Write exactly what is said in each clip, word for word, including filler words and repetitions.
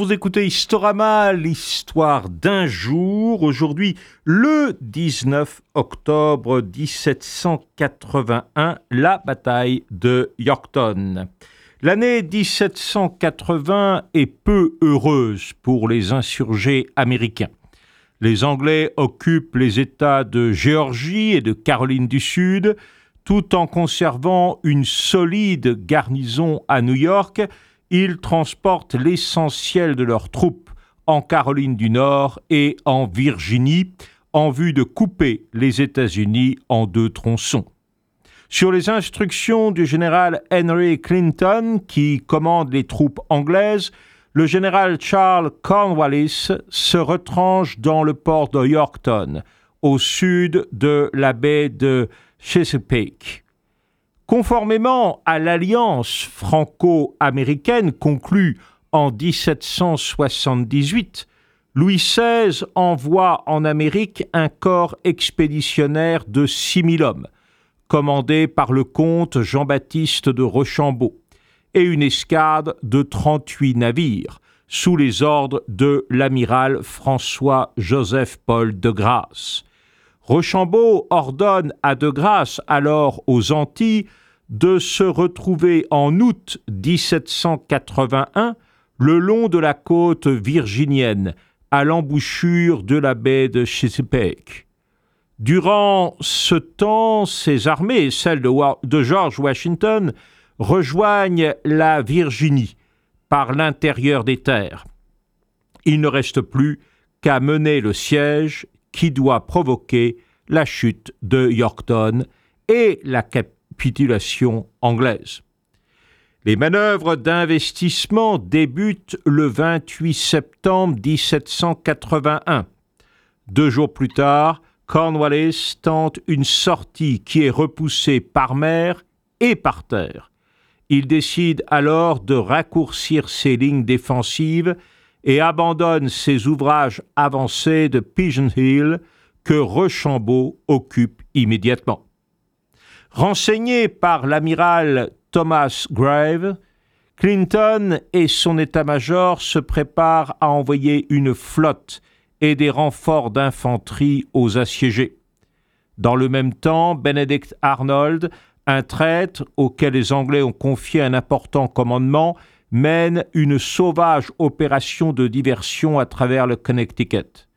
vous écoutez Historama, l'histoire d'un jour. Aujourd'hui, le dix-neuf octobre dix-sept cent quatre-vingt-un, la bataille de Yorktown. L'année dix-sept cent quatre-vingts est peu heureuse pour les insurgés américains. Les Anglais occupent les États de Géorgie et de Caroline du Sud, tout en conservant une solide garnison à New York. Ils transportent l'essentiel de leurs troupes en Caroline du Nord et en Virginie en vue de couper les États-Unis en deux tronçons. Sur les instructions du général Henry Clinton, qui commande les troupes anglaises, le général Charles Cornwallis se retranche dans le port de Yorktown, au sud de la baie de Chesapeake. Conformément à l'alliance franco-américaine conclue en dix-sept cent soixante-dix-huit, Louis seize envoie en Amérique un corps expéditionnaire de six mille hommes, commandé par le comte Jean-Baptiste de Rochambeau, et une escadre de trente-huit navires, sous les ordres de l'amiral François-Joseph-Paul de Grasse. Rochambeau ordonne à De Grasse, alors aux Antilles, de se retrouver en août dix-sept cent quatre-vingt-un le long de la côte virginienne, à l'embouchure de la baie de Chesapeake. Durant ce temps, ses armées, celles de, Wa- de George Washington, rejoignent la Virginie par l'intérieur des terres. Il ne reste plus qu'à mener le siège qui doit provoquer la chute de Yorktown et la capitulation anglaise. Les manœuvres d'investissement débutent le vingt-huit septembre dix-sept cent quatre-vingt-un. Deux jours plus tard, Cornwallis tente une sortie qui est repoussée par mer et par terre. Il décide alors de raccourcir ses lignes défensives et abandonne ses ouvrages avancés de Pigeon Hill que Rochambeau occupe immédiatement. Renseigné par l'amiral Thomas Grave, Clinton et son état-major se préparent à envoyer une flotte et des renforts d'infanterie aux assiégés. Dans le même temps, Benedict Arnold, un traître auquel les Anglais ont confié un important commandement, mène une sauvage opération de diversion à travers le Connecticut.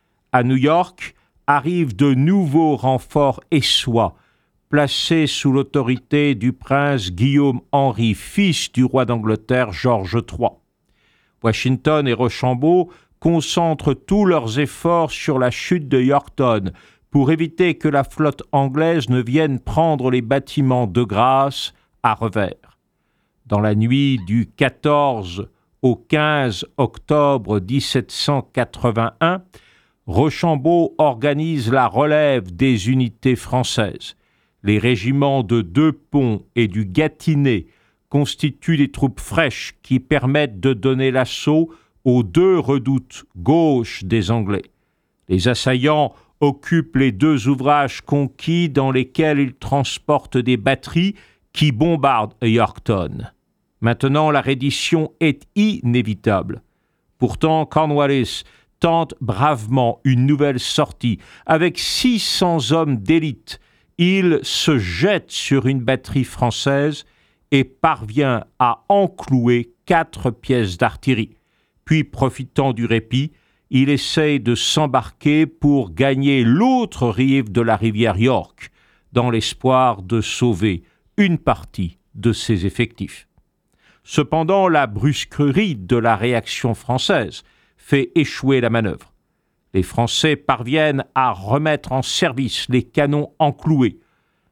À New York arrivent de nouveaux renforts essois, placés sous l'autorité du prince Guillaume-Henri, fils du roi d'Angleterre George trois. Washington et Rochambeau concentrent tous leurs efforts sur la chute de Yorktown pour éviter que la flotte anglaise ne vienne prendre les bâtiments de Grasse à revers. Dans la nuit du quatorze au quinze octobre dix-sept cent quatre-vingt-un, Rochambeau organise la relève des unités françaises. Les régiments de Deux Ponts et du Gâtinais constituent des troupes fraîches qui permettent de donner l'assaut aux deux redoutes gauches des Anglais. Les assaillants occupent les deux ouvrages conquis dans lesquels ils transportent des batteries qui bombardent Yorktown. Maintenant, la reddition est inévitable. Pourtant, Cornwallis tente bravement une nouvelle sortie. Avec six cents hommes d'élite, il se jette sur une batterie française et parvient à enclouer quatre pièces d'artillerie. Puis, profitant du répit, il essaye de s'embarquer pour gagner l'autre rive de la rivière York, dans l'espoir de sauver une partie de ses effectifs. Cependant, la brusquerie de la réaction française fait échouer la manœuvre. Les Français parviennent à remettre en service les canons encloués.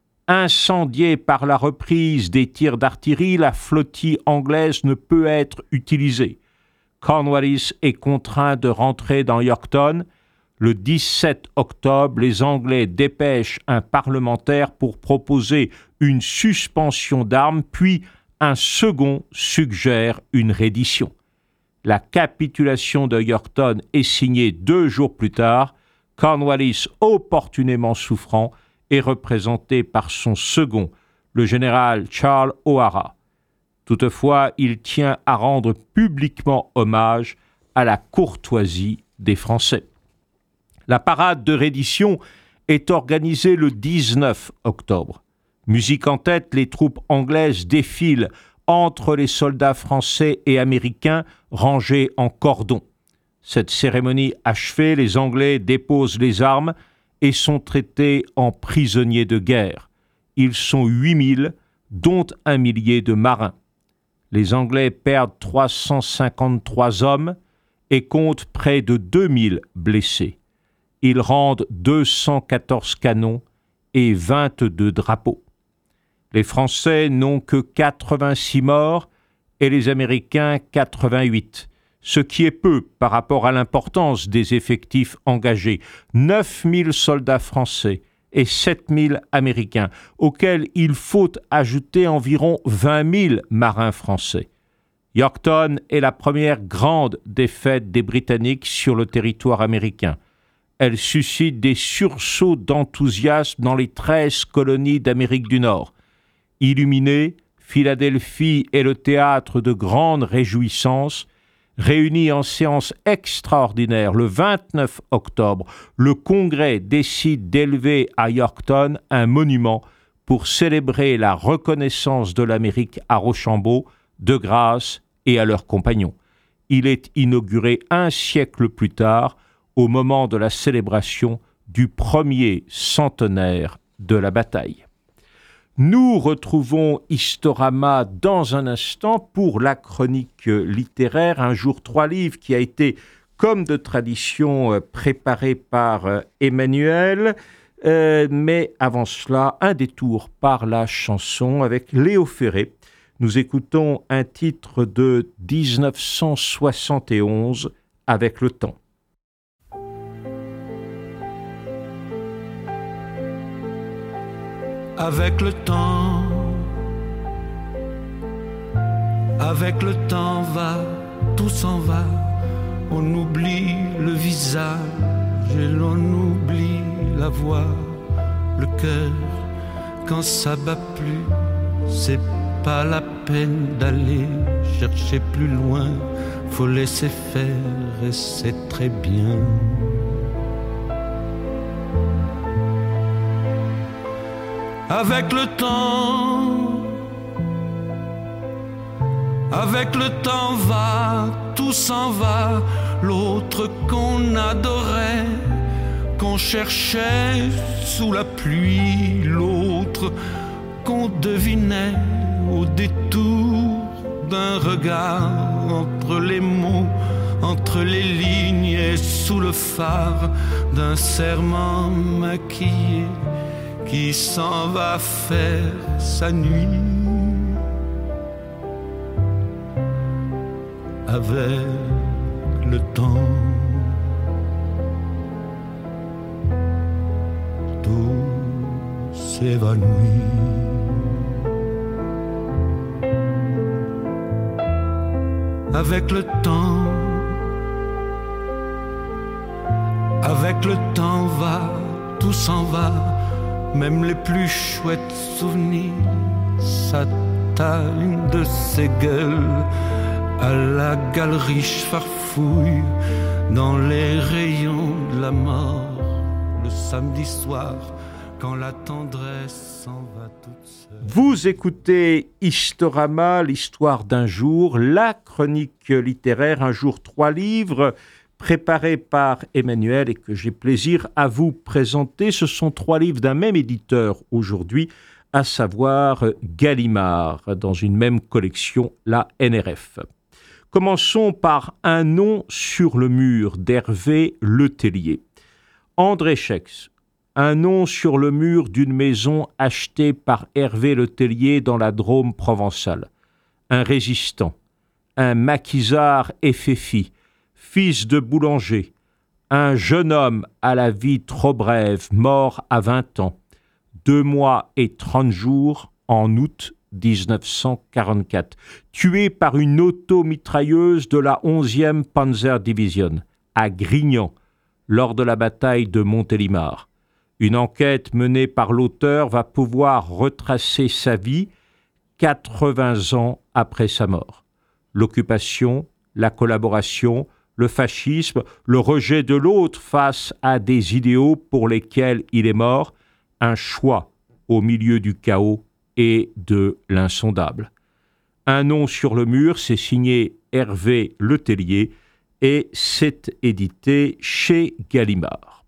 Incendiée par la reprise des tirs d'artillerie, la flottille anglaise ne peut être utilisée. Cornwallis est contraint de rentrer dans Yorktown. Le dix-sept octobre, les Anglais dépêchent un parlementaire pour proposer une suspension d'armes, puis un second suggère une reddition. La capitulation de Yorktown est signée deux jours plus tard. Cornwallis, opportunément souffrant, est représenté par son second, le général Charles O'Hara. Toutefois, il tient à rendre publiquement hommage à la courtoisie des Français. La parade de reddition est organisée le dix-neuf octobre. Musique en tête, les troupes anglaises défilent entre les soldats français et américains rangés en cordon. Cette cérémonie achevée, les Anglais déposent les armes et sont traités en prisonniers de guerre. Ils sont huit mille, dont un millier de marins. Les Anglais perdent trois cent cinquante-trois hommes et comptent près de deux mille blessés. Ils rendent deux cent quatorze canons et vingt-deux drapeaux. Les Français n'ont que quatre-vingt-six morts et les Américains quatre-vingt-huit, ce qui est peu par rapport à l'importance des effectifs engagés. neuf mille soldats français et sept mille Américains, auxquels il faut ajouter environ vingt mille marins français. Yorktown est la première grande défaite des Britanniques sur le territoire américain. Elle suscite des sursauts d'enthousiasme dans les treize colonies d'Amérique du Nord. Illuminée, Philadelphie est le théâtre de grandes réjouissances. Réunis en séance extraordinaire le vingt-neuf octobre, le Congrès décide d'élever à Yorktown un monument pour célébrer la reconnaissance de l'Amérique à Rochambeau, de Grasse et à leurs compagnons. Il est inauguré un siècle plus tard, au moment de la célébration du premier centenaire de la bataille. Nous retrouvons Historama dans un instant pour la chronique littéraire, un jour trois livres qui a été, comme de tradition, préparé par Emmanuel. Euh, mais avant cela, un détour par la chanson avec Léo Ferré. Nous écoutons un titre de dix-neuf cent soixante et onze, Avec le temps. Avec le temps, avec le temps va, tout s'en va, on oublie le visage et l'on oublie la voix, le cœur, quand ça bat plus, c'est pas la peine d'aller chercher plus loin, faut laisser faire et c'est très bien. Avec le temps, avec le temps va, tout s'en va, l'autre qu'on adorait, qu'on cherchait sous la pluie, l'autre qu'on devinait au détour d'un regard, entre les mots, entre les lignes et sous le phare d'un serment maquillé qui s'en va faire sa nuit. Avec le temps, tout s'évanouit. Avec le temps, avec le temps va, tout s'en va. Même les plus chouettes souvenirs s'atteignent de ces gueules à la galerie farfouille dans les rayons de la mort le samedi soir quand la tendresse s'en va toute seule. Vous écoutez Historama, l'histoire d'un jour, la chronique littéraire, un jour trois livres, préparé par Emmanuel et que j'ai plaisir à vous présenter. Ce sont trois livres d'un même éditeur aujourd'hui, à savoir Gallimard, dans une même collection, la N R F. Commençons par Un nom sur le mur d'Hervé Letellier. André Schex, un nom sur le mur d'une maison achetée par Hervé Letellier dans la Drôme provençale. Un résistant, un maquisard efféfi, fils de boulanger, un jeune homme à la vie trop brève, mort à vingt ans, deux mois et trente jours en août dix-neuf cent quarante-quatre, tué par une automitrailleuse de la onzième Panzer Division, à Grignan, lors de la bataille de Montélimar. Une enquête menée par l'auteur va pouvoir retracer sa vie quatre-vingts ans après sa mort. L'occupation, la collaboration, le fascisme, le rejet de l'autre face à des idéaux pour lesquels il est mort, un choix au milieu du chaos et de l'insondable. Un nom sur le mur, c'est signé Hervé Letellier et c'est édité chez Gallimard.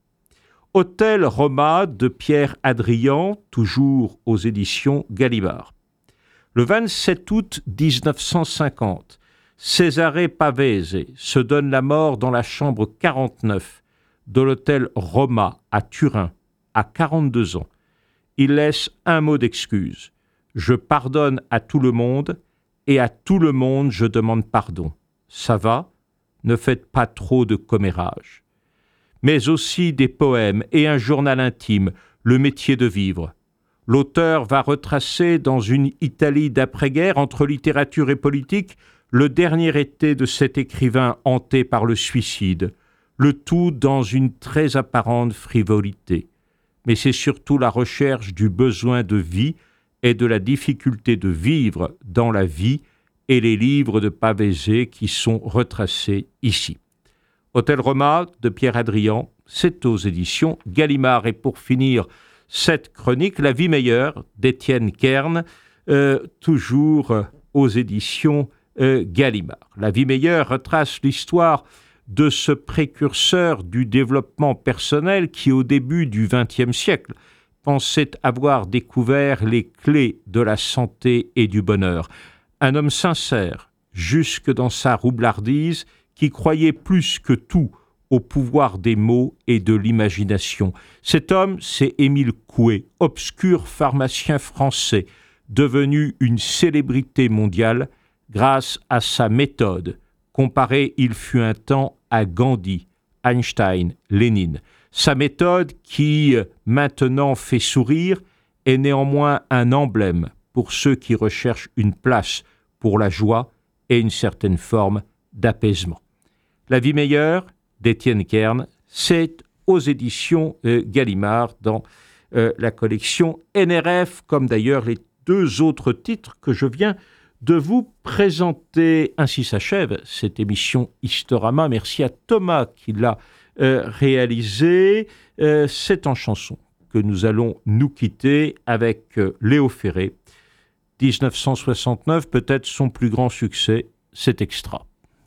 Hôtel Roma de Pierre Hadrian, toujours aux éditions Gallimard. Le vingt-sept août dix-neuf cent cinquante, Cesare Pavese se donne la mort dans la chambre quarante-neuf de l'hôtel Roma à Turin, à quarante-deux ans. Il laisse un mot d'excuse. « Je pardonne à tout le monde et à tout le monde je demande pardon. Ça va ? Ne faites pas trop de commérages. » Mais aussi des poèmes et un journal intime, le métier de vivre. L'auteur va retracer dans une Italie d'après-guerre, entre littérature et politique, le dernier été de cet écrivain hanté par le suicide, le tout dans une très apparente frivolité. Mais c'est surtout la recherche du besoin de vie et de la difficulté de vivre dans la vie et les livres de Pavese qui sont retracés ici. Hôtel Roma de Pierre Hadrian, c'est aux éditions Gallimard. Et pour finir cette chronique, La vie meilleure d'Étienne Kern, euh, toujours euh, aux éditions euh, Gallimard. La vie meilleure retrace l'histoire de ce précurseur du développement personnel qui, au début du vingtième siècle, pensait avoir découvert les clés de la santé et du bonheur. Un homme sincère, jusque dans sa roublardise, qui croyait plus que tout au pouvoir des mots et de l'imagination. Cet homme, c'est Émile Coué, obscur pharmacien français, devenu une célébrité mondiale grâce à sa méthode. Comparé, il fut un temps à Gandhi, Einstein, Lénine. Sa méthode, qui maintenant fait sourire, est néanmoins un emblème pour ceux qui recherchent une place pour la joie et une certaine forme d'apaisement. La vie meilleure d'Étienne Kern, c'est aux éditions euh, Gallimard dans euh, la collection N R F, comme d'ailleurs les deux autres titres que je viens de vous présenter. Ainsi s'achève cette émission Historama. Merci à Thomas qui l'a euh, réalisé. Euh, c'est en chanson que nous allons nous quitter avec euh, Léo Ferré. dix-neuf cent soixante-neuf, peut-être son plus grand succès, c'est Extra.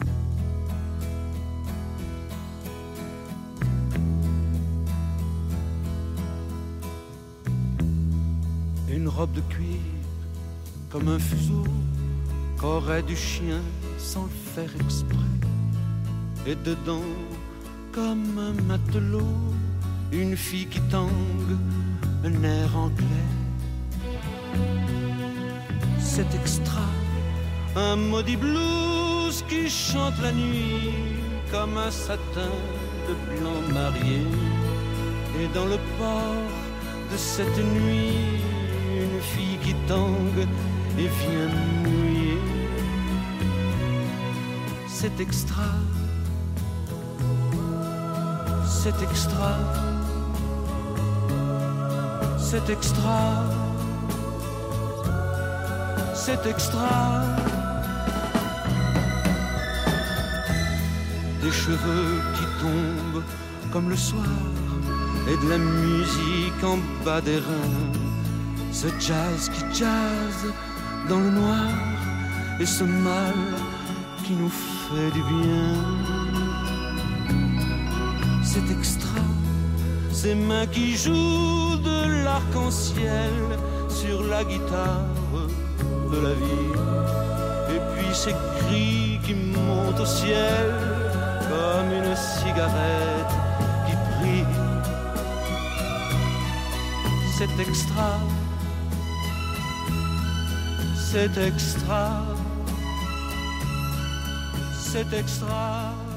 Une robe de cuir comme un fuseau qu'aurait du chien sans le faire exprès. Et dedans, comme un matelot, une fille qui tangue, un air anglais. C'est Extra, un maudit blues qui chante la nuit comme un satin de blanc marié. Et dans le port de cette nuit, une fille qui tangue et vient mouiller. C'est Extra, c'est Extra, c'est Extra, c'est Extra. Des cheveux qui tombent comme le soir et de la musique en bas des reins. Ce jazz qui jazz dans le noir et ce mal qui nous fait du bien. C'est Extra, ces mains qui jouent de l'arc-en-ciel sur la guitare de la vie. Et puis ces cris qui montent au ciel comme une cigarette qui brille. C'est Extra, c'est Extra, c'est Extra.